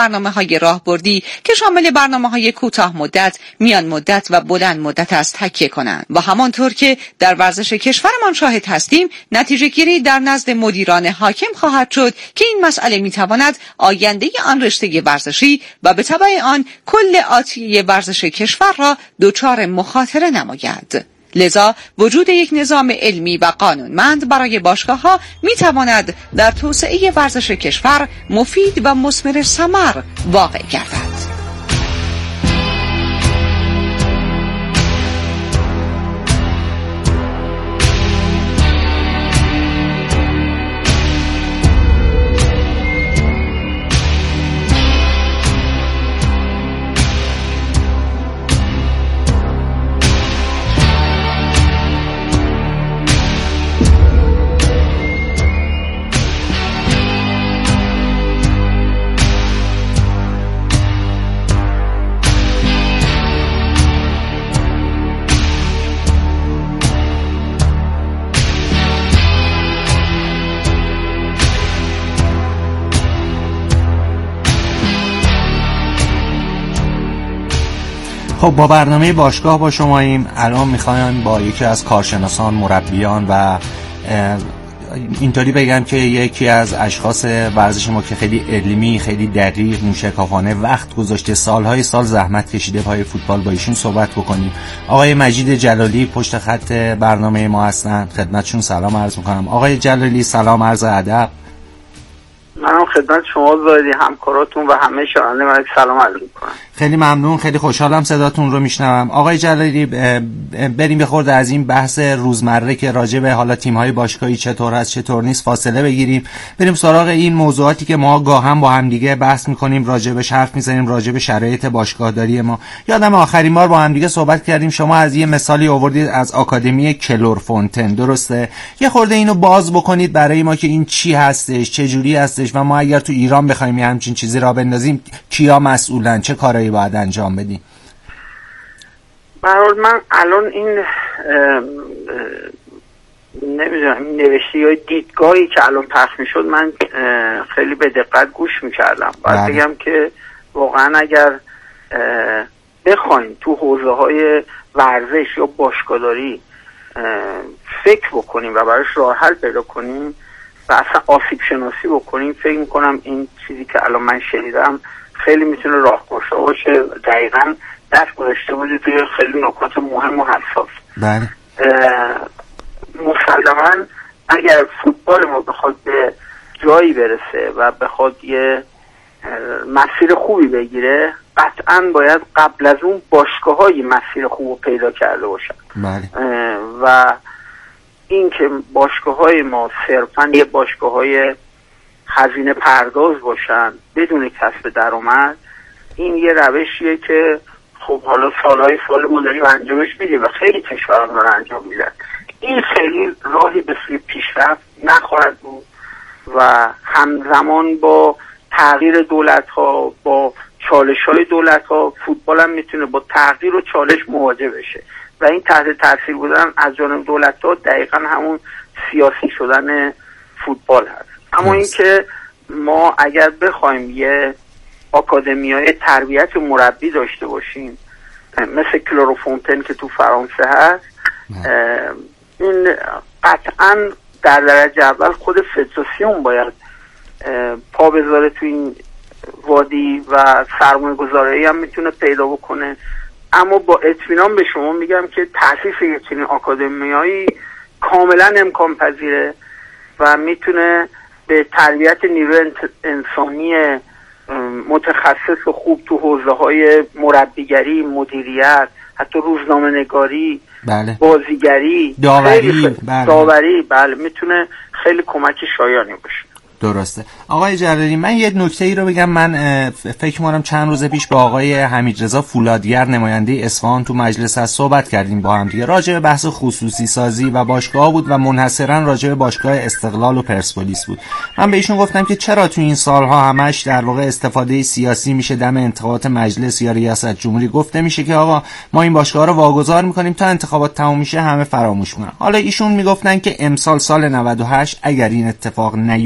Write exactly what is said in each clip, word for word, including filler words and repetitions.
برنامه‌های راهبردی که شامل برنامه‌های کوتاه مدت، میان مدت و بلند مدت است تکیه کنند و همانطور که در ورزش کشورمان شاهد هستیم، نتیجه گیری در نزد مدیران حاکم خواهد شد که این مسئله می‌تواند آینده آن رشته ورزشی و به تبع آن کل آتیه ورزش کشور را دچار مخاطره نماید. لذا وجود یک نظام علمی و قانونمند برای باشگاه‌ها می‌تواند در توسعه ورزش کشور مفید و مثمر ثمر واقع گردد. خب با برنامه باشگاه با شماییم. الان میخوایم با یکی از کارشناسان، مربیان و اینطوری بگم که یکی از اشخاص ورزش ما که خیلی علمی، خیلی دقیق، موشکافانه وقت گذاشته، سالهای سال زحمت کشیده پای فوتبال، با ایشون صحبت بکنیم. آقای مجید جلالی پشت خط برنامه ما هستن. خدمتشون سلام عرض میکنم. آقای جلالی سلام، عرض ادب. منم خدمت شما زایدی، همکاراتون و همه شنونده من سلام عرض میکنم. خیلی ممنون، خیلی خوشحالم صداتون رو میشنوم. آقای جلالی بریم به خورد از این بحث روزمره که راجع به حالا تیم‌های باشگاهی چطور هست چطور نیست فاصله بگیریم، بریم سراغ این موضوعاتی که ما گاهم با هم دیگه بحث میکنیم، راجع بهش حرف میزنیم، راجع به شرایط باشگاهداری ما. یادم آخرین بار با هم دیگه صحبت کردیم، شما از یه مثالی آوردید از آکادمی کلورفونتن، درسته؟ یه خورده اینو باز بکنید برای ما که این چی هستش، چه جوری هستش و ما اگر تو ایران بخوایم همچین چیزی را بندازیم کیا مسئولن، چه کارایی باید انجام بدیم؟ برای من الان این نمیدونم نوشته یا دیدگاهی که الان پخش میشد من خیلی به دقت گوش میکردم. باید بگم که واقعا اگر بخوایم تو حوزه های ورزش یا باشگاهداری فکر بکنیم و براش راه حل پیدا کنیم و اصلا آسیب شناسی بکنیم، فکر میکنم این چیزی که الان من شنیدم خیلی میتونه راهگشا باشه. دقیقاً دست گذاشته بودی توی خیلی نکات مهم و حساس. بله. مسلماً اگر فوتبال ما بخواد به جایی برسه و بخواد یه مسیر خوبی بگیره، قطعاً باید قبل از اون باشگاه‌های مسیر خوب پیدا کرده باشن. بله. و این که باشگاه‌های ما صرفاً یه باشگاه‌های هزینه پرداز باشن بدون کسب درآمد، این یه روشیه که خب حالا سالهای سال ما داریم انجامش میدیم و خیلی کشورها دارن انجام میدن. این خیلی راهی به سوی پیشرفت نخواهد بود و همزمان با تغییر دولت‌ها، با چالش‌های دولت‌ها، فوتبال هم میتونه با تغییر و چالش مواجه بشه و این تحت تاثیر بودن از جانب دولت‌ها دقیقاً همون سیاسی شدن فوتبال هست. اما اینکه ما اگر بخوایم یه آکادمیای تربیت مربی داشته باشیم مثل کلورفونتن که تو فرانسه هست، این قطعاً در درجه اول خود فدراسیون باید پا بذاره تو این وادی و سرمایه گذاری هم میتونه پیدا بکنه. اما با اطمینان به شما میگم که تأسیس یک چنین آکادمیایی کاملا امکان پذیره و میتونه به تربیت نیروی انسانی متخصص و خوب تو حوزه های مربیگری، مدیریت، حتی روزنامه نگاری، بله. بازیگری، داوری، خیلی بله. داوری بله میتونه خیلی کمک شایانی باشه. درسته. آقای جلالی من یه نکته ای رو بگم، من فکر می‌کنم چند روز پیش با آقای حمیدرضا فولادگر نماینده اصفهان تو مجلس از صحبت کردیم با هم دیگه راجع به بحث خصوصی سازی و باشگاه بود و منحصرا راجع به باشگاه استقلال و پرسپولیس بود. من به ایشون گفتم که چرا تو این سالها همش در واقع استفاده سیاسی میشه دم انتخابات مجلس یا ریاست جمهوری، گفته میشه که آقا ما این باشگاه رو واگذار می‌کنیم تا انتخابات تموم میشه همه فراموش کنن. حالا ایشون میگفتن که امسال سال نود و هشت اگر این اتفاق نیفته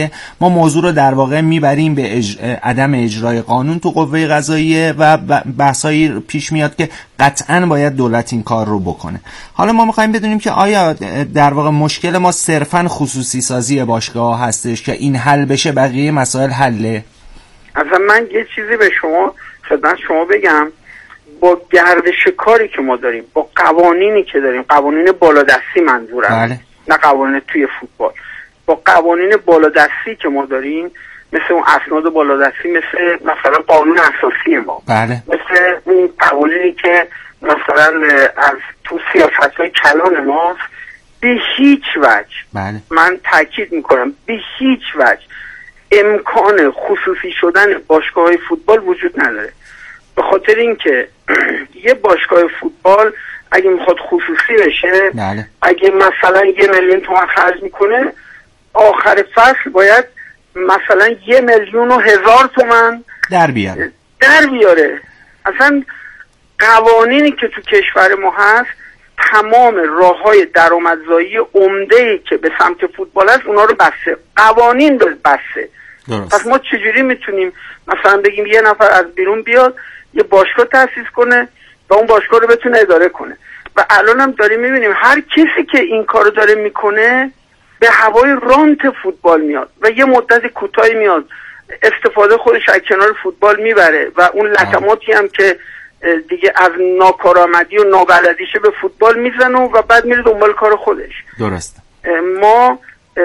که ما موضوع رو در واقع میبریم به اج... عدم اجرای قانون تو قوه قضاییه و بحثایی پیش میاد که قطعاً باید دولت این کار رو بکنه. حالا ما میخوایم بدونیم که آیا در واقع مشکل ما صرفاً خصوصی سازی باشگاه هستش که این حل بشه بقیه مسائل حله؟ اصلا من یه چیزی به شما خدمت شما بگم، با گردش کاری که ما داریم، با قوانینی که داریم، قوانین بالادستی منظورم، بله. نه قوانین توی فوتبال، با قوانین بالادستی که ما داریم، مثل اون اسناد بالادستی، مثل مثلا قانون اساسی ما، بله. مثل این قوانینی که مثلا از تو سیاست‌های کلان ماست، به هیچ وجه، بله. من تاکید میکنم به هیچ وجه امکان خصوصی شدن باشگاه‌های فوتبال وجود نداره. به خاطر اینکه یه باشگاه فوتبال اگه میخواد خصوصی بشه، بله. اگه مثلا یه میلیون تومان خرج میکنه، آخر فصل باید مثلا یه میلیون و هزار تومان در بیاره در بیاره. اصلا قوانینی که تو کشور ما هست، تمام راههای درآمدزایی عمده‌ای که به سمت فوتبال هست اونا رو بسته، قوانین بسته. درست. پس ما چجوری میتونیم مثلا بگیم یه نفر از بیرون بیاد یه باشگاه تأسیس کنه و اون باشگاه رو بتونه اداره کنه؟ و الان هم داریم میبینیم هر کسی که این کارو داره میکنه به هوای رانت فوتبال میاد و یه مدت کوتاهی میاد استفاده خودش از کنار فوتبال میبره و اون لطماتی هم که دیگه از ناکارآمدی و نابلدیشه به فوتبال میزنه و بعد میره دنبال کار خودش. درست. ما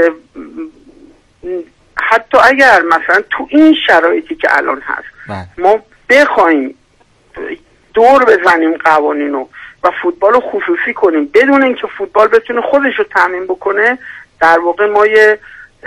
حتی اگر مثلا تو این شرایطی که الان هست بله. ما بخوایم دور بزنیم قوانینو و فوتبال رو خصوصی کنیم بدون اینکه فوتبال بتونه خودش رو تامین بکنه، در واقع ما یه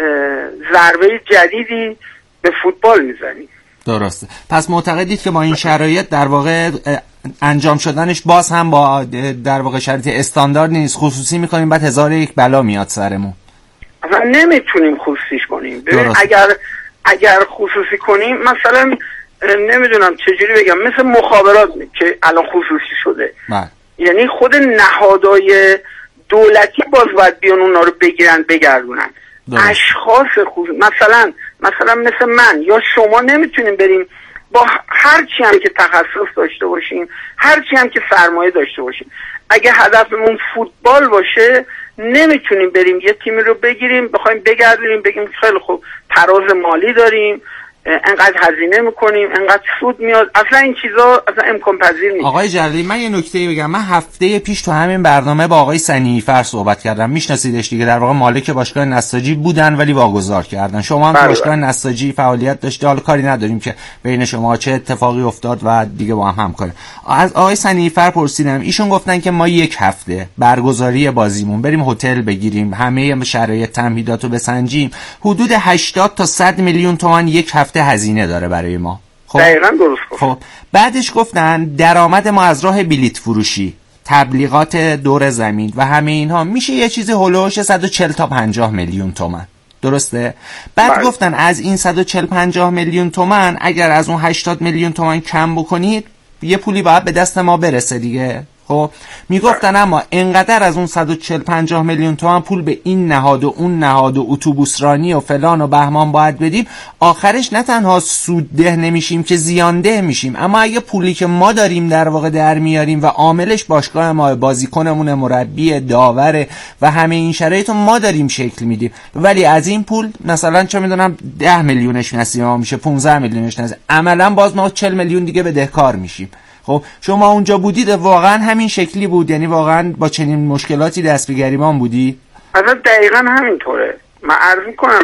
ضربه جدیدی به فوتبال میزنیم. درسته. پس معتقدید که با این شرایط در واقع انجام شدنش باز هم با در واقع شرایط استاندارد نیست، خصوصی میکنیم بعد هزار یک بلا میاد سرمون؟ اصلا نمیتونیم خصوصیش کنیم. ببین اگر اگر خصوصی کنیم، مثلا نمیدونم چجوری بگم، مثل مخابرات که الان خصوصی شده بله. یعنی خود نهادهای دولتی باز باید بیان اونا رو بگیرن بگردونن. داره. اشخاص خصوصی مثلا مثلا مثل من یا شما نمیتونیم بریم با هر چی هم که تخصص داشته باشیم، هر چی هم که سرمایه داشته باشیم، اگه هدفمون فوتبال باشه نمیتونیم بریم یه تیمی رو بگیریم بخوایم بگردونیم بگیم خیلی خوب تراز مالی داریم، انقدر هزینه میکنیم، انقدر سود میاد. اصلا این چیزا اصلا امکان پذیر نیست. آقای جلالی، من یه نکته بگم. من هفته پیش تو همین برنامه با آقای صنیعی‌فر صحبت کردم، میشناسیدش دیگه، در واقع مالک باشگاه نساجی بودن ولی واگذار کردن. شما هم تو باشگاه نساجی فعالیت داشته، حالا کاری نداریم که بین شما چه اتفاقی افتاد و دیگه با هم همکاری. از آقای صنیعی‌فر پرسیدم، ایشون گفتن که ما یک هفته برگزاری بازیمون بریم هتل بگیریم، همه شرایط تمهیداتو بسنجیم، حدود هشتاد تا صد میلیون تومان یک هفته هزینه داره برای ما. خب دقیقاً درست. خب بعدش گفتن درآمد ما از راه بلیت فروشی، تبلیغات دور زمین و همه اینها میشه یه چیزی هولوش صد و چهل تا پنجاه میلیون تومان. درسته؟ بعد بله. گفتن از این صد و چهل پنجاه میلیون تومان اگر از اون هشتاد میلیون تومان کم بکنید یه پولی باید به دست ما برسه دیگه. خب میگفتن اما انقدر از اون صد و چهل پنجاه میلیون تومان پول به این نهاد و اون نهاد و اتوبوس رانی و فلان و بهمان باید بدیم، آخرش نه تنها سودده نمیشیم که زیانده میشیم. اما اگه پولی که ما داریم در واقع در میاریم و عاملش باشگاه ما، بازیکنمون، مربی، داور و همه این شرایط ما داریم شکل میدیم، ولی از این پول مثلا چه میدونم ده میلیونش نصیب ما میشه، پانزده میلیونش نصیب، عملا باز ما چهل میلیون دیگه بدهکار میشیم. خب شما اونجا بودید واقعا همین شکلی بود؟ یعنی واقعا با چنین مشکلاتی دست به گریبان بودی؟ اصلا دقیقا همینطوره. من عرض میکنم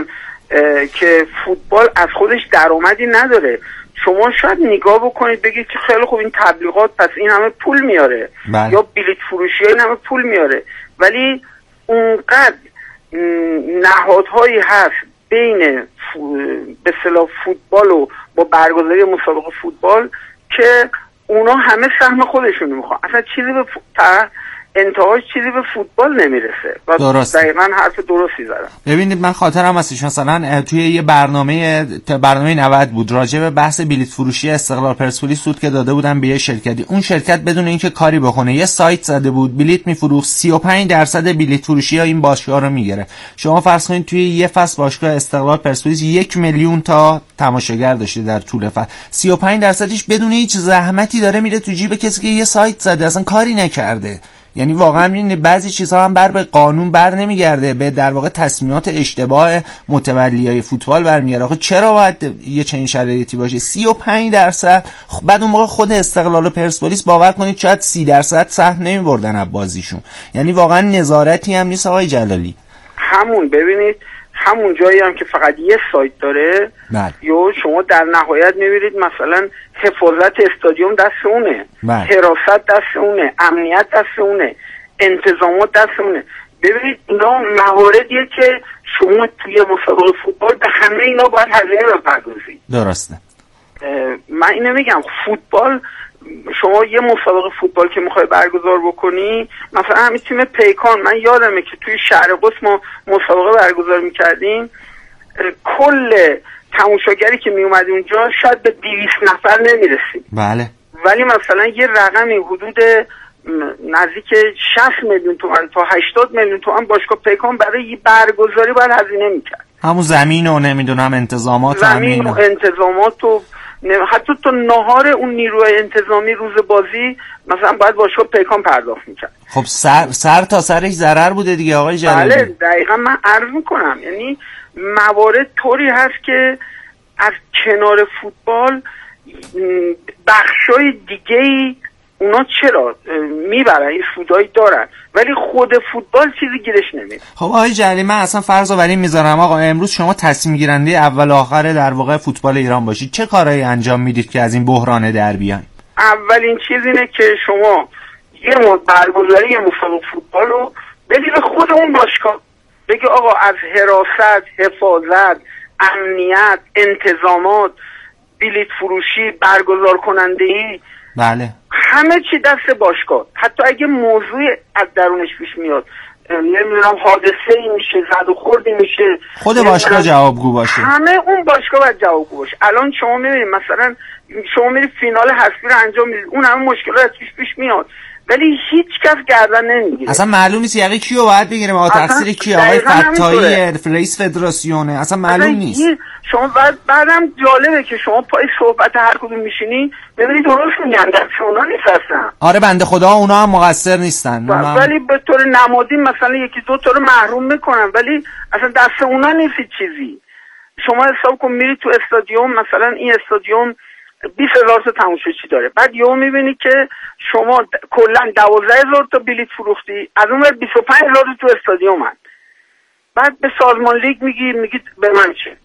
که فوتبال از خودش درآمدی نداره. شما شاید نگاه بکنید بگید که خیلی خوب این تبلیغات پس این همه پول میاره بله. یا بلیط فروشی این همه پول میاره، ولی اونقدر نهادهایی هست بین به اصطلاح فوتبال و با برگزاری مسابقه فوتبال که اونا همه سهم خودشون میخوان. اصلا چیزی به انتهاش چیزی به فوتبال نمیرسه. درست. دقیقاً حرف درستی زدم. ببینید من خاطرم هستش مثلا توی یه برنامه برنامه نود بود راجع به بحث بلیت فروشی استقلال پرسپولیس سود که داده بودن به یه شرکتی. اون شرکت بدون اینکه کاری بکنه یه سایت زده بود، بلیت میفروخت، سی و پنج درصد بلیت فروشی ها این باشگاه رو میگیره. شما فرض کنید توی یه فصل باشگاه استقلال پرسپولیس یک میلیون تا تماشاگر داشته در طول فصل، سی و پنج درصدش بدون هیچ زحمتی داره میره تو جیب کسی که یه سایت زده اصلا کاری نکرده. یعنی واقعا این بعضی چیزها هم بر به قانون بر نمیگرده، به در واقع تصمیمات اشتباه متولیای فوتبال برمیگرده. آخه چرا باید یه چنین شرایطی باشه؟ سی و پنج درصد بعد اون موقع خود استقلال و پرسپولیس باور کنید شاید سی درصد سهم نمیبردن از بازیشون. یعنی واقعا نظارتی هم نیست آقای جلالی. همون ببینید همون جایی هم که فقط یه سایت داره، یا شما در نهایت میبینید مثلا حفاظت استادیوم دست اونه، حراست دست اونه، امنیت دست اونه، انتظامات دست اونه. ببینید اینا مواردیه که شما توی مسابقه فوتبال به همه اینا باید هزینه بپردازید. درسته. من اینو میگم فوتبال، شما یه مسابقه فوتبال که میخوای برگزار بکنی، مثلا همین تیم پیکان، من یادمه که توی شهر قدس ما مسابقه برگزار میکردیم، کل تماشاگری که میومد اونجا شاید به دویست نفر نمیرسید. بله. ولی مثلا یه رقمی حدود نزدیک شصت میلیون تومان تا هشتاد میلیون تومان باشگاه پیکان برای برگزاری باید هزینه میکرد. همون زمین و نمیدونم انتظامات زمین و انتظامات و حتی تو نهار اون نیروی انتظامی روز بازی مثلا باید باشگاه پیکان پرداخت میکرد. خب سر, سر تا سرش ضرر بوده دیگه آقای جلالی. بله دقیقا من عرض میکنم، یعنی موارد طوری هست که از کنار فوتبال بخشای دیگه‌ای اونا چرا میبرن، این سودایی دارن، ولی خود فوتبال چیزی گیرش نمیاد. خب آقای جلالی من اصلا فرض رو بر این میذارم آقا امروز شما تصمیم گیرنده اول آخر در واقع فوتبال ایران باشید، چه کارهایی انجام میدید که از این بحران در بیاین؟ اولین چیز اینه که شما یه برگزاری یه مسابقه فوتبال رو بدید به خود اون باشگاه، بگه آقا از حراست، حفاظت، امنیت، انتظامات، بلیت فروشی، برگزار کننده‌ای، بله همه چی دست باشگاه. حتی اگه موضوعی از درونش پیش میاد، نمیدونم حادثه‌ای میشه، زد و خوردی میشه، خود باشگاه جوابگو باشه. همه اون باشگاه باید جوابگو باشه. الان شما میبینید مثلا شما میرید فینال حذفی رو انجام میدید، اون همه مشکلات پیش پیش میاد ولی هیچ کس گردن نمیگیره. اصلا معلوم نیست یعنی کیو باید بگیره، ما تقصیر کی؟ آقای فتایی رئیس فدراسیونه، اصلا معلوم نیست. شما بعد بعدم جالبه که شما پای صحبت هر کدوم میشینی ببینید درست میگن، دست اونا نیست اصلا. آره بنده خدا اونا هم مقصر نیستن، هم... ولی به طور نمادی مثلا یکی دو تا رو محروم میکنن ولی اصلا دست اونا نیست چیزی. شما حساب کن میری تو استادیوم، مثلا این استادیوم بیست هزار تا تماشاچی داره، بعد یهو میبینی که شما د... کلا دوازده هزار تا بلیت فروختی، از اون ور بیست و پنج هزار تو استادیوم هست. بعد به سازمان لیگ میگی میگی به من چه،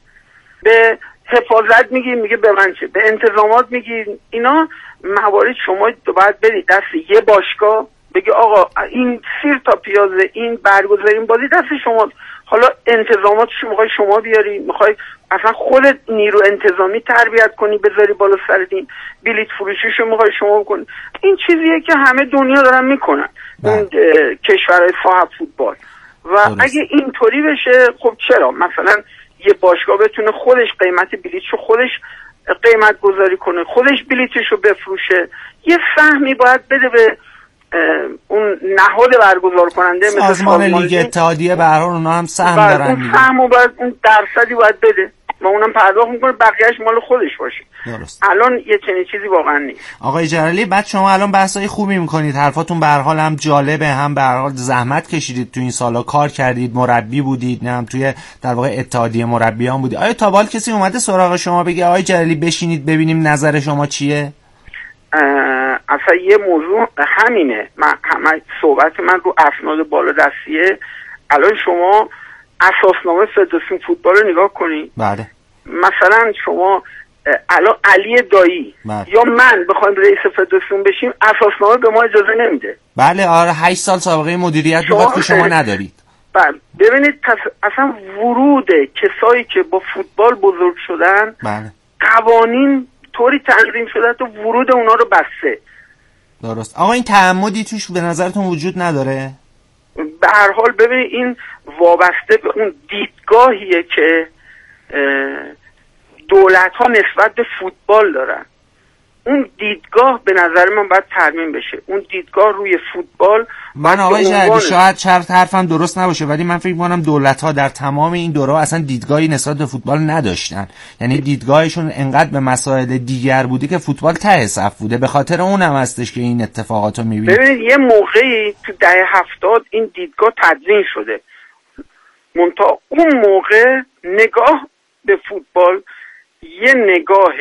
به حفاظت میگی میگه به من چه، به انتظامات میگی. اینا موارد شما باید برید دست یه باشگاه بگی آقا این سیر تا پیازه، این برگزاری این بازی دست شماست. حالا انتظاماتشو میخوای شما بیاری، میخوای اصلا خودت نیرو انتظامی تربیت کنی بذاری بالا سرتین، بلیت فروشیشو میخوای شما بکنی. این چیزیه که همه دنیا دارن میکنن اون کشورهای صاحب فوتبال. و درست. اگه اینطوری بشه خب چرا مثلا یه باشگاه بتونه خودش قیمت بلیتشو خودش قیمت گذاری کنه، خودش بلیتشو بفروشه، یه سهمی باید بده به اون نهاد برگزار کننده مثل سازمان لیگ اتحادیه، به هر حال اونا هم سهم دارن، اون سهمو باید اون درصدی باید بده و اونم پرداخت میکنه، بقیه‌اش مال خودش باشه. درست. الان یه چنین چیزی واقعا نیست. آقای جلالی بعد شما الان بحثای خوبی میکنید، حرفاتون به هر حال هم جالبه، هم به هر حال زحمت کشیدید تو این سالا، کار کردید، مربی بودید، نه هم توی در واقع اتحادیه مربیان بودید. آیا تا بال کسی اومده سراغ شما بگه آقای جلالی بشینید ببینیم نظر شما چیه؟ اصلا یه موضوع همینه، من همه صحبت من رو اسناد بالا دستیه. الان شما اساسنامه فدراسیون فوتبال رو نگاه کنید. بله. مثلا شما الان علی دایی بله. یا من بخوایم رئیس فدراسیون بشیم اساسنامه به ما اجازه نمیده. بله آره هشت سال سابقه مدیریت بود که شما ندارید. بله ببینید اصلا ورود کسایی که با فوتبال بزرگ شدن بله. قوانین طوری تنظیم شده تو ورود اونا رو بسته. درست. آقا این تعمدی توش به نظرتون وجود نداره؟ به هر حال ببینید این وابسته به اون دیدگاهیه که دولت ها نسبت به فوتبال دارن. اون دیدگاه به نظر من باید ترمیم بشه. اون دیدگاه روی فوتبال. من آقای جعلی شاید چرت حرفم درست نباشه ولی من فکر می‌کنم دولت‌ها در تمام این دوره اصلا دیدگاهی نسبت به فوتبال نداشتن. یعنی دیدگاهشون انقدر به مسائل دیگر بوده که فوتبال ته صف بوده. به خاطر اونم هستش که این اتفاقاتو می‌بینید. ببینید یه موقعی تو دهه هفتاد این دیدگاه تدوین شده. منتها اون موقع نگاه به فوتبال یه نگاه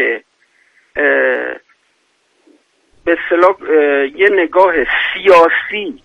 به اصطلاح یه نگاه سیاسی،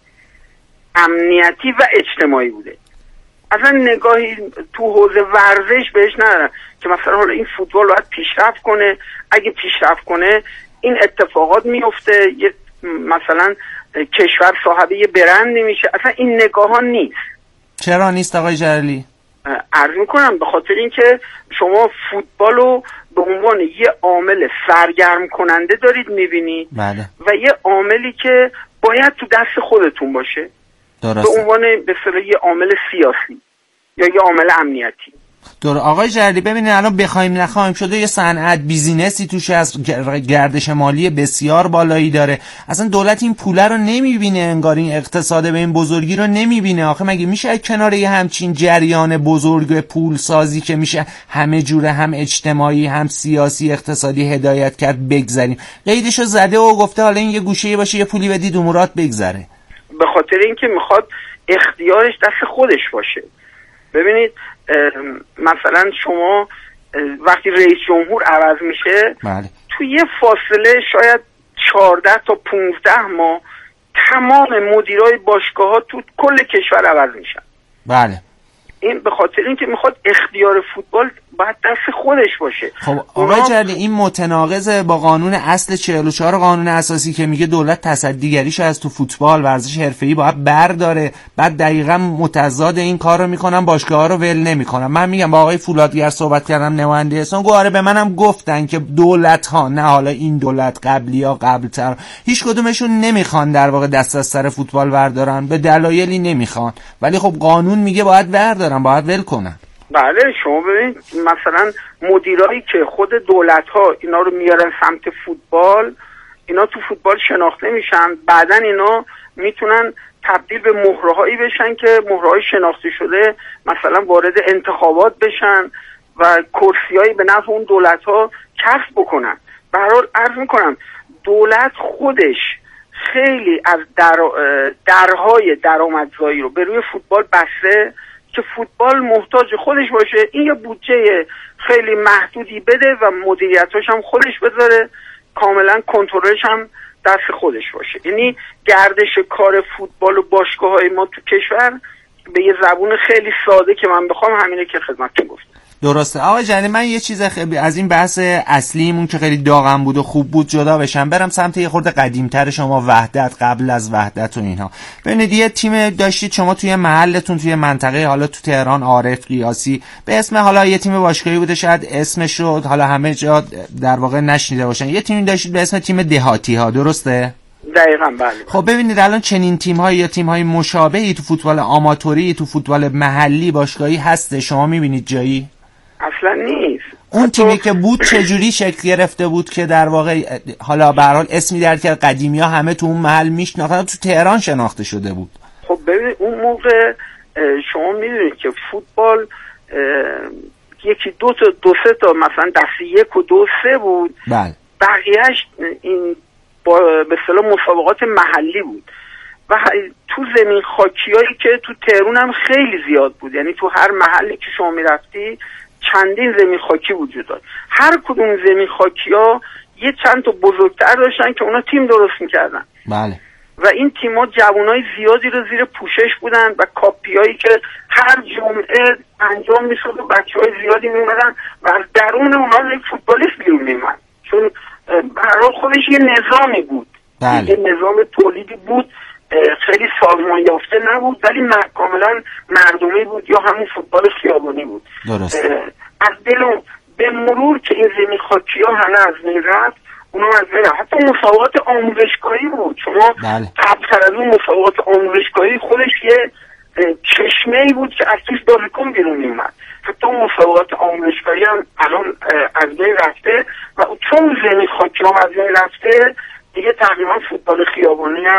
امنیتی و اجتماعی بوده. اصلا نگاهی تو حوزه ورزش بهش ندارن که مثلا حالا این فوتبال باید پیشرفت کنه، اگه پیشرفت کنه این اتفاقات میفته، یه مثلا کشور صاحب یه برند میشه. اصلا این نگاه ها نیست. چرا نیست آقای جلالی؟ عرض میکنم به خاطر اینکه شما فوتبالو به عنوان یه عامل سرگرم کننده دارید میبینید بله. و یه عاملی که باید تو دست خودتون باشه. درسته. به عنوان به اصطلاح یه عامل سیاسی یا یه عامل امنیتی. دور آقای جلالی ببینید الان بخوایم نخوایم شده یه صنعت بیزینسی توش از گردش مالی بسیار بالایی داره. اصلا دولت این پوله رو نمیبینه، انگار این اقتصاد به این بزرگی رو نمیبینه. آخه مگه میشه کنار یه همچین جریان بزرگ پول سازی که میشه همه جوره هم اجتماعی هم سیاسی اقتصادی هدایت کرد بگذاریم؟ قیدشو زده و گفته حالا این یه گوشه باشه یه پولی بدید امورات بگذره. به خاطر اینکه میخواد اختیارش دست خودش باشه. ببینید مثلا شما وقتی رئیس جمهور عوض میشه بله. تو یه فاصله شاید چهارده تا پونزده ماه تمام مدیرای باشگاه ها تو کل کشور عوض میشن. بله. این به خاطر اینکه میخواد اختیار فوتبال باید دست خودش باشه. خب آقای جلالی این متناقض با قانون اصل چهل و چهار قانون اساسی که میگه دولت تصدیگریشو از تو فوتبال ورزش حرفه‌ای باید برداره. بعد دقیقاً متضاد این کارو میکنن، باشگاه‌ها رو ول نمیکنن. من میگم با آقای فولادگر صحبت کردم، نماینده احسان گفت آره به منم گفتن که دولت‌ها، نه حالا این دولت قبلی یا قبل‌تر، هیچ کدومشون نمیخوان در واقع دست از سر فوتبال بردارن، به دلایلی نمیخوان، ولی خب قانون میگه باید بردارن، باید ول کنن. بله شما ببینید مثلا مدیرایی که خود دولت ها اینا رو میارن سمت فوتبال، اینا تو فوتبال شناخته میشن، بعدن اینا میتونن تبدیل به مهرهایی بشن که مهرهای شناخته شده مثلا وارد انتخابات بشن و کرسیایی به نفع اون دولت ها کسب بکنن. به هر حال عرض میکنم دولت خودش خیلی از در درهای درآمدزایی رو به روی فوتبال بسته که فوتبال محتاج خودش باشه، این یه بودجه خیلی محدودی بده و مدیریتش هم خودش بذاره، کاملا کنترلش هم دست خودش باشه. یعنی گردش کار فوتبال و باشگاه‌های ما تو کشور به یه زبون خیلی ساده که من بخوام همینه که خدمتتون گفتم. درسته. آقای جلالی من یه چیز خیلی از این بحث اصلیمون که خیلی داغم بود و خوب بود جدا بشم، برم سمت یه خورده قدیمتر شما، وحدت، قبل از وحدت و اینها. ببینید یه تیم داشتید شما توی محلتون، توی منطقه، حالا تو تهران، عارف قیاسی، به اسم حالا یه تیم باشگاهی بوده، شاید اسمش رو حالا همه جا در واقع نشنیده باشن، یه تیمی داشتید به اسم تیم دهاتی ها، درسته؟ دقیقاً بله. خب ببینید الان چنین تیم‌هایی یا تیم‌های مشابهی تو فوتبال آماتوری، تو فوتبال محلی باشگاهی هست؟ شما می‌بینید جایی؟ اصلا نیست. اون تیمی که بود چجوری شکل گرفته بود که در واقع حالا به هر حال اسمی در که قدیمی‌ها همه تو اون محل میشناختن، تو تهران شناخته شده بود؟ خب ببینید اون موقع شما میدونید که فوتبال یکی دو تا دو سه تا مثلا دسته یک و دو سه بود. بله. بقیهش این با به اصطلاح مسابقات محلی بود و تو زمین خاکیایی که تو تهران هم خیلی زیاد بود. یعنی تو هر محلی که شما میرفتی چندین زمین خاکی وجود داشت. هر کدوم زمین خاکی‌ها یه چند تا بزرگتر داشتن که اونا تیم درست میکردن. بله. و این تیم‌ها جوانای زیادی رو زیر پوشش بودن و کاپیایی که هر جمعه انجام میشد و بچه‌های زیادی میومدن و از درون اونها یک فوتبالیست بیرون میومد، چون برای خودش یه نظامی بود. بله. یه نظام تولیدی بود، خیلی سازمان یافته نبود ولی کاملا مردمی بود یا همون فوتبال خیابانی بود. درست. از دل به مرور که این زمین خاکی ها همه از بین رفت، اونم از بین رفت. حتی مسابقات آموزشگاهی بود، شما بله. قبل از اون مسابقات آموزشگاهی خودش یه چشمه‌ای بود که از توش بازیکن بیرون میومد. حتی اون مسابقات آموزشگاهی هم الان از بین رفته و چون زمین خاکی هم از بین رفته دیگه تقریبا فوتبال خیابانی هم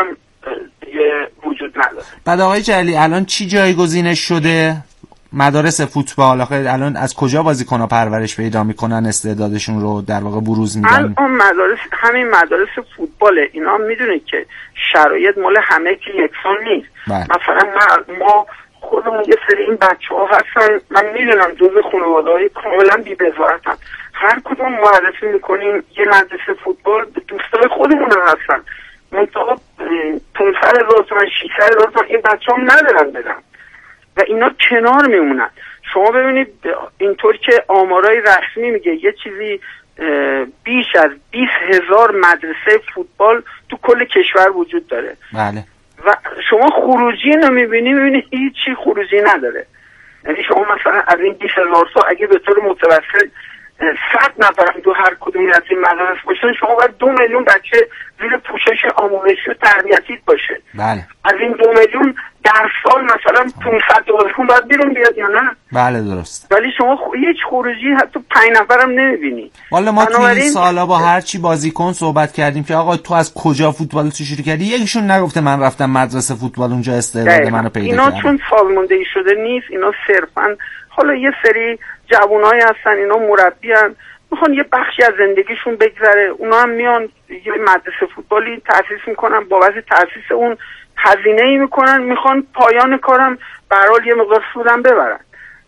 دیگه وجود نداره. بعد آقای جلیلی الان چی جایگزینش شده؟ مدارس فوتبال آخه الان از کجا بازیکن‌ها پرورش پیدا میکنن استعدادشون رو در واقع بروز میدن؟ الان مدارس همین مدارس فوتباله، اینا هم میدونید که شرایط مال همه که یکسان نیست. بله. مثلا ما خودمون یه سری این بچه‌ها هستن، من میدونم جزء خانواده‌های کاملا بی‌بضاعتن، هر کدوم معرفی میکنیم یه مدرسه فوتبال دوستای خودمون هستن، منطقه پانصد هزار تومان ششصد هزار تومان این بچه‌ها ندارن بدن و اینا کنار میمونن. شما ببینید اینطور که آمارای رسمی میگه یه چیزی بیش از بیست هزار مدرسه فوتبال تو کل کشور وجود داره. بله. و شما خروجی نمیبینی، میبینی هیچی خروجی نداره. یعنی شما مثلا از این بیست هزار تا اگه به طور متوسط صد نفر دو هر کدومی از این مدارس باشن، شما باید دو میلیون بچه زیر پوشش آموزشی و تربیتی باشه. بله. از این دو میلیون در سال مثلا پانصد تا بازیکن باید بیرون بیاد یا نه؟ بله درست. ولی شما خ... هیچ خروجی حتی پنج نفرم نمیبینی. والا ما تو این سالا با هر چی بازیکن صحبت کردیم که آقا تو از کجا فوتبال تو شروع کردی، یکیشون نگفته من رفتم مدرسه فوتبال اونجا استعداد منو پیدا کردم. اینا چون سالمونده‌ای شده نیست، اینا صرفاً حالا یه سری جوانایی هستن، اینا مربی هستن، میخوان یه بخشی از زندگیشون بگذره، اونا هم میان یه مدرسه فوتبالی تأسیس میکنن، بابت تأسیس اون هزینه‌ای میکنن، میخوان پایان کارم به هر حال یه مقدار سودم ببرن،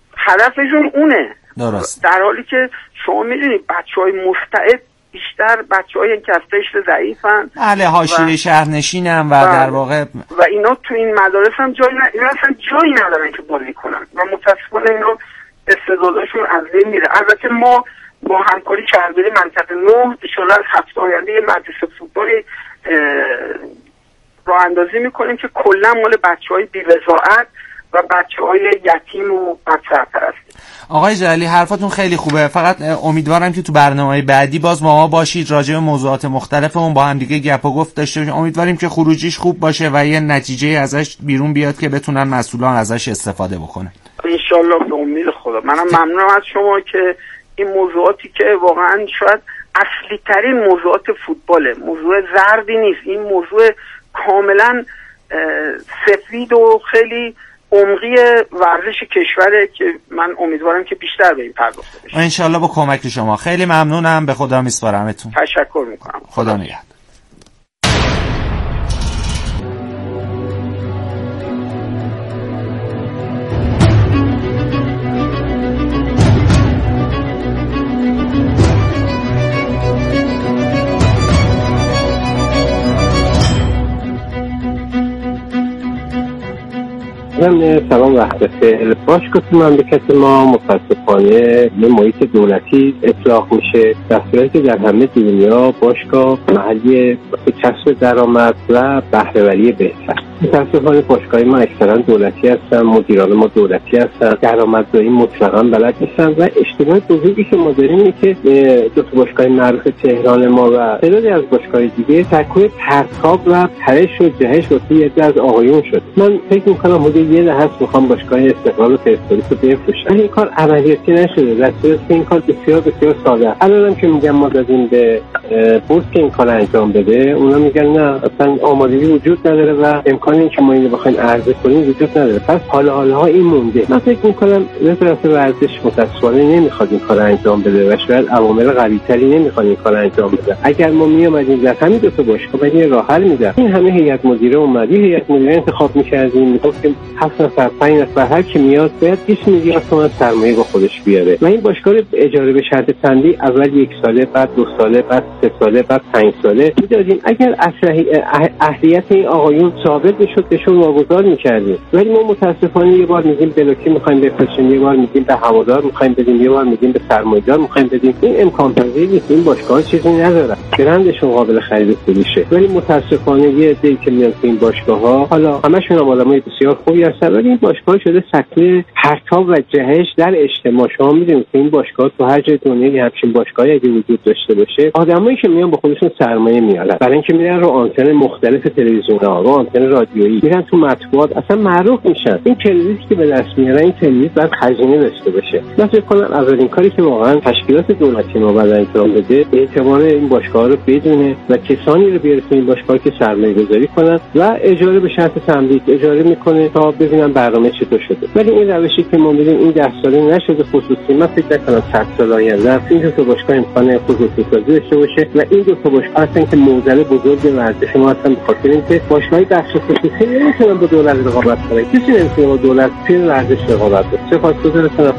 هدفشون اونه. درست. در حالی که شما میدونید بچهای مستعد بیشتر بچه‌هایی که از قشر ضعیفن، بله حاشیه شهرنشینن و, و در واقع و اینا تو این مدارس هم جایی ن... اینا اصلا جایی ندارن که بازی کنن و متاسفانه اینا استعدادشون از بین میره. البته ما با همکاری شهرداری منطقه نه ان شاءالله از هفته آینده یه مدرسه فوتبالی راه اندازی میکنیم که کلا مال بچهای بی‌وضاعت و بچهای یتیم و بچه‌پرستی. آقای جلیلی حرفاتون خیلی خوبه، فقط امیدوارم که تو برنامه بعدی باز ما باشید راجع به موضوعات مختلفمون با هم دیگه گپ و گفت داشته باشیم. امیدواریم که خروجیش خوب باشه و یه نتیجه ازش بیرون بیاد که بتونن مسئولان ازش استفاده بکنن. ان شاءالله به امید خدا. منم ممنونم از شما که این موضوعاتی که واقعا شاید اصلی ترین موضوعات فوتباله، موضوع زردی نیست، این موضوع کاملا سفید و خیلی عمقی ورزش کشوره که من امیدوارم که بیشتر به این پرداخته بشه. انشالله با کمک شما. خیلی ممنونم، به خدا میسپارمتون. تشکر میکنم. خدا نگهدار. من سلام وقت بخیر. باشگاه تو مملکت ما متاسفانه یه محیط دولتی اطلاق میشه، در صورتی که در همه دنیا باشگاه محلی کسب درآمد و بهره‌وری بهتر. متاسفانه باشگاه ما اکثرا دولتی هستن، مدیران ما دولتی هستن، درآمدزایی مطلقاً بلد نیستن و اشتباه بزرگی که ما داریم اینه که دو تا باشگاه معروف تهران ما و تعدادی از باشگاه دیگه تکوی پرتاب و پرش و جهش واسه یه عده از آقایون شد. من فکر می‌کنم حدود یه دهه است می‌خوام باشگاه استقلال و پرسپولیس رو بفروشم. این کار عملیاتی نشده، در صورتی که این کار بسیار بسیار ساده است. الانم که میگم ما دادیم به بورس که این کار انجام بده، اونا میگن نه اصلا آمادگی وجود نداره و امکان اینکه ما اینو بخوایم عرضه کنیم وجود نداره. پس حالا حالا این مونده. من فکر می‌کنم وزارت ورزش متأسفانه نمیخواد این کار انجام بده و شاید عوامل قوی‌تری نمیخواد این کار انجام بده. اگر ما میومدیم در همین دو تا باشگاه بدین راه حل میداد، این همه هیئت مدیره اومد، هیئت مدیره انتخاب می‌کردیم، میگفتیم هفت نفر پنج نفر هر کی میاد باید بیست میلیارد تومان سرمایه با خودش بیاره و این باشگاه رو اجاره به شرط بندی اول یک ساله، بعد دو ساله، بعد سه ساله، بعد پنج ساله میدادیم. اگر اهلیت این آقایون ثابت میشد بهشون واگذار میکردیم. ولی ما متاسفانه یه بار میگیم بلوکی میخوایم بفرستیم، یه بار میگیم به هوادار میخوایم بدیم، یه بار میگیم به سرمایه‌دار میخوایم بدیم. این امکان پذیر نیست. این باشگاه‌ها چیزی ندارن، برندشون قابل خرید فروشه. ولی متاسفانه یه عده‌ای که میان تو این باشگاه‌ها، حالا همشون هم آدمای بسیار خوبی هستن، ولی این باشگاه شده سکه پرتاب و جهش در اجتماع. شما میدونید که این باشگاه تو هر جای دنیا همچین باشگاهی اگه وجود داشته باشه، آدمایی که میان با خودشون سرمایه میارن، برای اینکه میرن رو آنتن مختلف تلویزیون‌ها، رو آنتن رادیویی، میرن تو مطبوعات، اصلا معروف میشن. این تلویزیونی که به دست میارن، این تلویزیون باید خزینه داشته باشه. من فکر کنم اولین کاری که واقعا تشکیلات دولتی ما باید انجام بده، اعتبار این باشگاه رو بدونه و کسانی رو بیاره تو این باشگاه که سرمایه‌گذاری کنن و اجاره به شرط تمدید اجاره میکنه تا ببینن برنامه چطور شده. ولی این روشی که ما می‌بینیم این ده ساله نشده خصوصی. من فکر نکنم صد سال آینده این دو تا باشگاه امکان خصوصی سازی داشته باشه و این دو تا باشگاه هستن که موزل بزرگ ورزش ما هستن، به خاطر اینکه باشگاه بخش خصوصی نمیتونن با دولت رقابت کنن. کسی نمیتونه با دولت توی ورزش رقابت کنه. سپاسگزارم.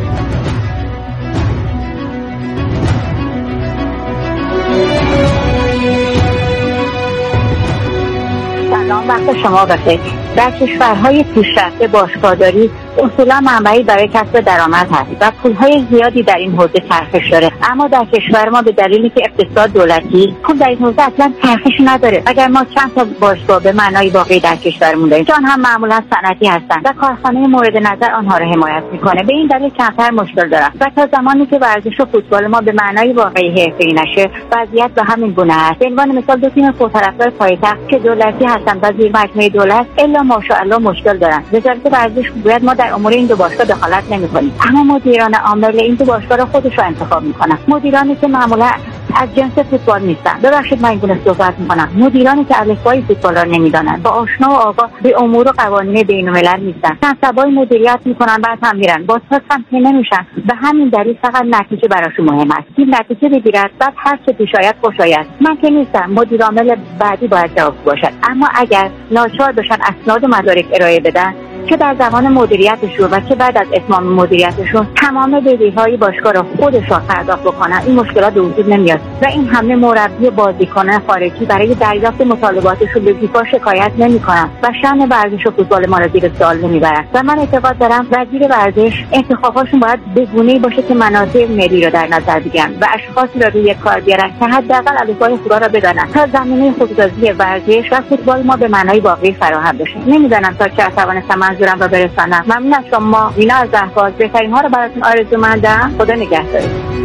وقت شما بخیر. در کشورهای پیشرفته باشگاهداری اصولا منبعی برای کسب درآمد هست و پولهای زیادی در این حوزه چرخش داره، اما در کشور ما به دلیلی که اقتصاد دولتی پول در این حوزه اصلا چرخش نداره. اگر ما چند تا باشگاه به معنای واقعی در کشورمون داریم، چون هم معمولا صنعتی هستن و کارخانه مورد نظر آنها را حمایت میکنه، به این دلیل کمتر مشکل دارن و تا زمانی که ورزش و فوتبال ما به معنای واقعی حرفه‌ای نشه، وضعیت به همین گونه است. به عنوان مثال دو تیم پرطرفدار پایتخت که دولتی هستن و زیر مجموعه دولت الا ماشاءالله مشکل دارن. وزارت ورزش باید ما در امور این دو باشگاه دخالت نمی‌کنیم، اما مدیران عامل این دو باشگاه را خودشون انتخاب می‌کنن. مدیرانی که معمولا از جنس فوتبال نیستن، ببخشید من اینگونه صحبت می‌کنم، مدیرانی که الفبای فوتبال را نمی‌دانند، با آشنا و آگاه به امور و قوانین بین‌الملل نیستن، تنصبای مدیریت می‌کنن، بعد هم میرن باز هم نمیشن. به همین دلیل فقط نتیجه براشون مهم است. این نتیجه بگیرد، بعد هر چه پیش آید خوش آید. من که نیستم، مدیر عامل بعدی باید جواب باشد، اما اگر ناچار باشن اسناد و مدارک ارائه بدن، چه در زمان مدیریتشون و چه بعد از اتمام مدیریتشون تمام بدهی‌های باشگاه را خودشون پرداخت بکنن، این مشکلات به وجود نمیاد و این همه مربی و بازیکنان خارجی برای دریافت مطالباتشون به فیفا شکایت نمیکنن و شأن ورزش و فوتبال ما را زیر سوال نمیبرن. و من اعتقاد دارم وزیر ورزش انتخاباشون باید به گونه‌ای باشه که منافع ملی را در نظر بگیرن و اشخاصی را روی کار بیارن که حداقل الفبای خودا را بدانن تا زمینه خودسازی ورزش و فوتبال ما به معنای واقعی فراهم بشه. نمیدونم تا چه توانستم منظورم را برسانم. ممنون از شما. وینا از اهواز. بهترین ها رو براتون آرزومندم. خدا نگهدارتون.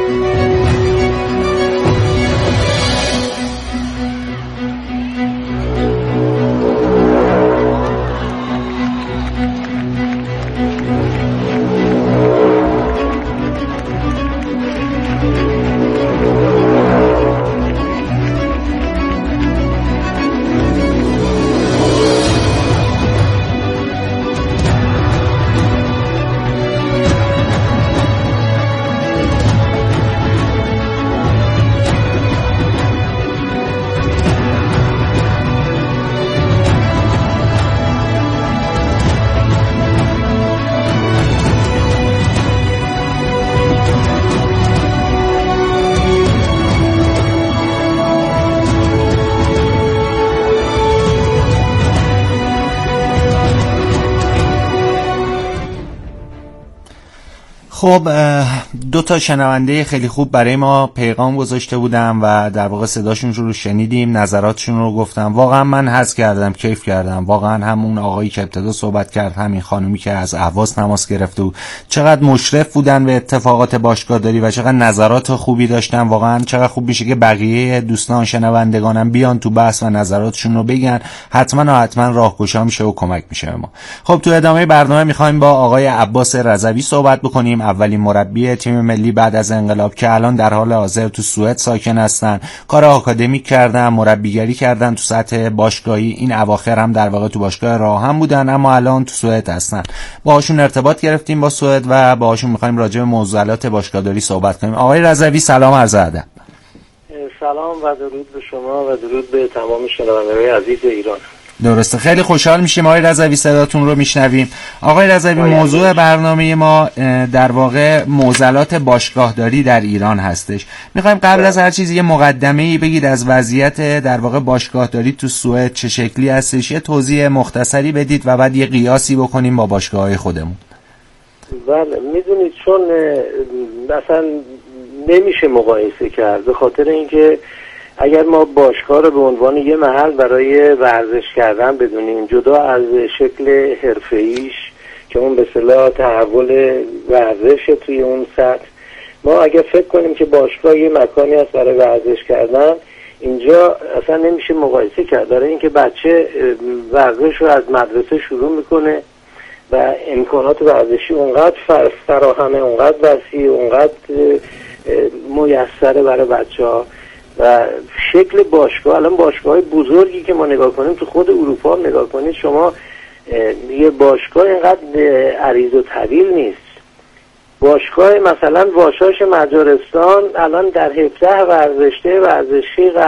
خب دو تا شنونده خیلی خوب برای ما پیغام گذاشته بودم و در واقع صداشون رو شنیدیم، نظراتشون رو گفتم. واقعا من حظ کردم، کیف کردم. واقعا همون آقایی که ابتدا صحبت کرد، همین خانومی که از اهواز تماس گرفته بود، چقدر مشرف بودن به اتفاقات باشگاهداری و چقدر نظرات خوبی داشتن. واقعا چقدر خوب میشه که بقیه دوستان شنوندگانم بیان تو بحث و نظراتشون رو بگن. حتما و حتما راهگشا میشه و کمک میشه به ما. خب تو ادامه برنامه میخوایم با آقای عباس رضوی صحبت بکنیم، اولین مربی تیم ملی بعد از انقلاب که الان در حال حاضر تو سوئد ساکن هستن. کار آکادمیک کردن، مربیگری کردن تو سطح باشگاهی. این اواخر هم در واقع تو باشگاه راهم بودن اما الان تو سوئد هستن. باهاشون ارتباط گرفتیم با سوئد و باهاشون می‌خوایم راجع به موضوعات باشگاهداری صحبت کنیم. آقای رضوی سلام، عرض ادب. سلام و درود به شما و درود به تمام شنوندگان عزیز ایران. درسته. خیلی خوشحال میشیم آقای رضوی صداتون رو میشنویم. آقای رضوی، موضوع برنامه ما در واقع معضلات باشگاهداری در ایران هستش. میخوایم قبل از هر چیزی یه مقدمه‌ای بگید از وضعیت در واقع باشگاهداری تو سوئد چه شکلی هستش، یه توضیح مختصری بدید و بعد یه قیاسی بکنیم با باشگاه‌های خودمون. بله، میدونید چون مثلا نمیشه مقایسه کرد، به خاطر اینکه اگر ما باشگاه رو به عنوان یه محل برای ورزش کردن بدونیم، جدا از شکل حرفه‌ایش که اون به اصطلاح تحول ورزش توی اون سطح، ما اگر فکر کنیم که باشگاه یه مکانی است برای ورزش کردن، اینجا اصلا نمیشه مقایسه کرد. داره اینکه بچه ورزش رو از مدرسه شروع میکنه و امکانات ورزشی اونقدر فراهمه، اونقدر وسیع، اونقدر میسره برای بچه ها. و شکل باشگاه، الان باشگاه بزرگی که ما نگاه کنیم تو خود اروپا نگاه کنید شما، یه باشگاه اینقدر عریض و طویل نیست. باشگاه مثلا واشاش مجارستان الان در هفده ورزشگاه ورزشی